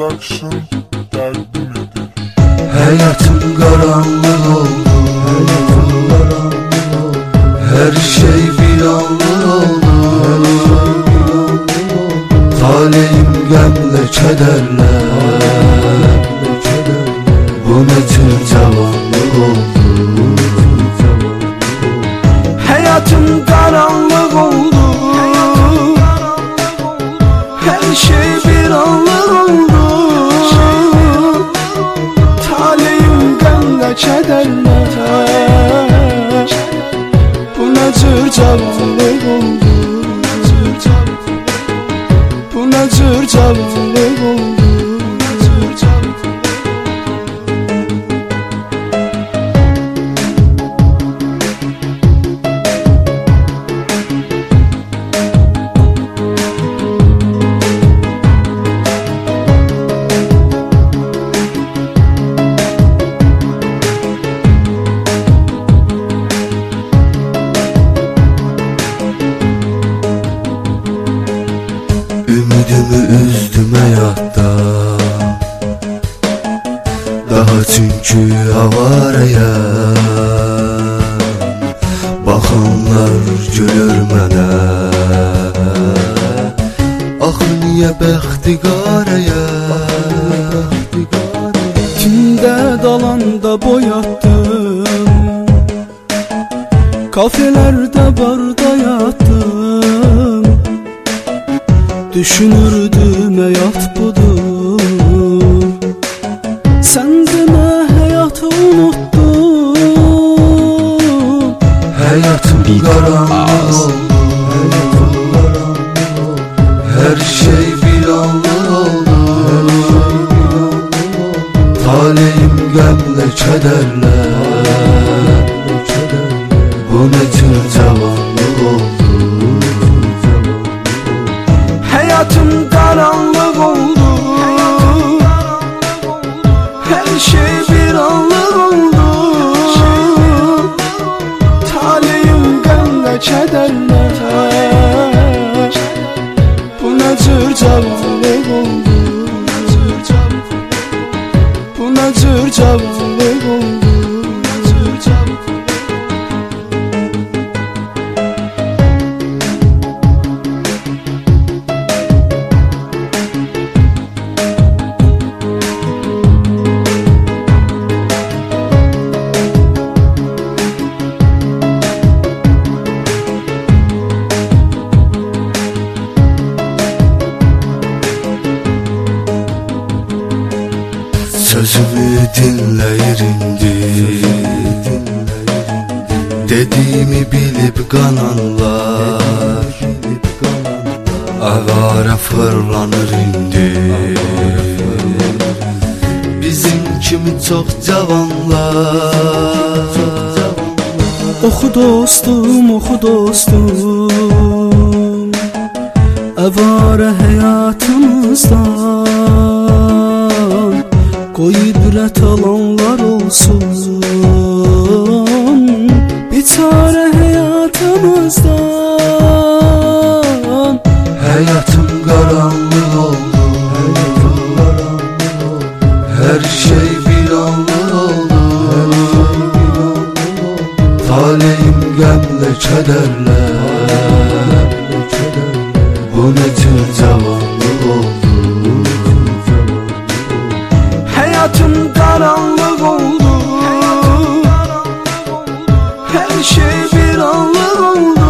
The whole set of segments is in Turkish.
Production təqdim edir. Hayatım karanlık oldu, her şey bir anlık oldu. Talihim gemle kederle, bu ne tür cavanlık oldu. Hayatım karanlık oldu, her şey bir anlık oldu. Talihim gemle kederle, bu ne tür cavanlık oldu. Bu ne tür cavanlık oldu. Ümidimi üzdüm hayatta, daha çünkü avarayam. Baxanlar gülür mənə, axı niyə bəxti qarayam. Kimdə dalanda boyattım, kafelerde barda yattım. Düşünürdüm hayat budur, sen demə hayatı unuttun. Hayatım karanlık oldu, her şey bir anlık oldu. Talihim gemle kederle, bu ne tür cavanlık oldu. Hayatım karanlık oldu, her şey bir anlık oldu. Talihim gemle kederle, bu ne tür cavanlık oldu. Bu ne tür cavanlık oldu. Sözümü dinleyir indi, dediğimi bilip kananlar avara fırlanır indi. Bizim kimi çok cavanlar. Oxu dostum, oxu dostum, avara hayatımızdan koy ibret alanlar olsun. Bir çare hayatımızdan. Hayatım karanlık oldu, her şey bir anlık oldu. Talihim gemle kederle, bu ne tür cavanlık oldu. Hayatım karanlık oldu, her şey bir anlık oldu.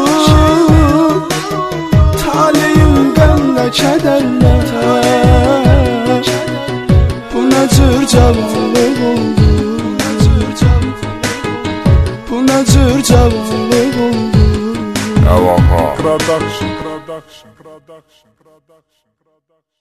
Talihim gemle kederle, bu ne tür cavanlık oldu. Bu ne tür cavanlık oldu. Evaha Production.